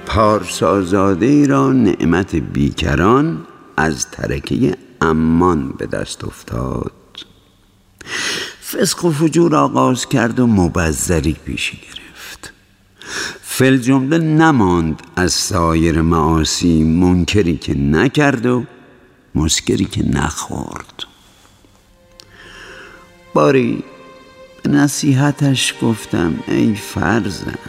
پارسازاده ای را نعمت بیکران از ترکه امان به دست افتاد. فسق و فجور آغاز کرد و مبذری پیش گرفت. فی‌الجمله نماند از سایر معاصی منکری که نکرد و مسکری که نخورد. باری به نصیحتش گفتم ای فرزند،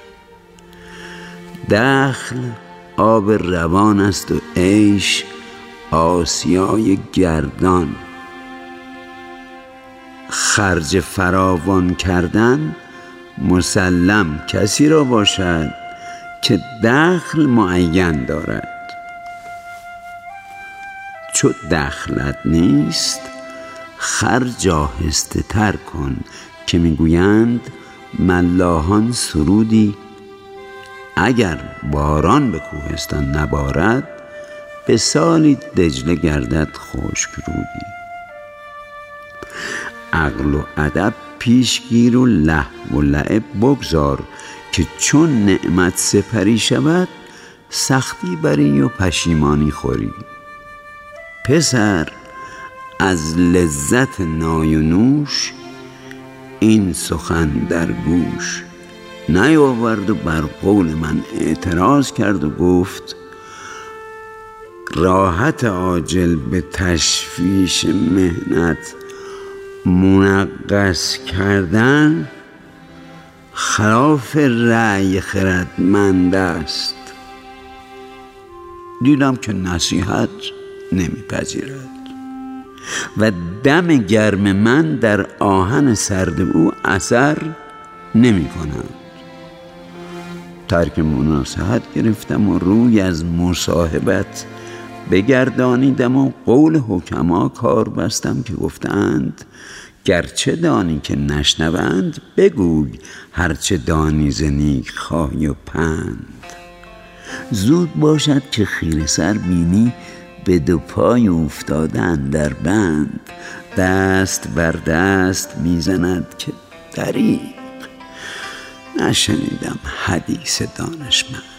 دخل آب روان است و عیش آسیای گردان. خرج فراوان کردن مسلم کسی را باشد که دخل معین دارد. چو دخلت نیست خرج آهسته تر کن، که میگویند ملاحان سرودی اگر باران به کوهستان نبارد، به سالی دجله گردد خشک رودی. عقل و ادب پیش گیر و لهو و لعب بگذار، که چون نعمت سپری شود سختی بری و پشیمانی خوری. پسر از لذت نای و نوش این سخن در گوش نیاورد و بر قول من اعتراض کرد و گفت راحت عاجل به تشویش مهنت منغص کردن خلاف رأی خردمند است. دیدم که نصیحت نمیپذیرد و دم گرم من در آهن سرد او اثر نمی کند. ترک مناصحت گرفتم و روی از مصاحبت بگردانیدم و قول حکما کار بستم که گفتند گرچه دانی که نشنوند، بگوی هرچه دانی ز نیک خواهی و پند. زود باشد که خیره سر بینی به دو پای افتادن در بند، دست بر دست میزند که دریغ نشنیدم حدیث دانشمند.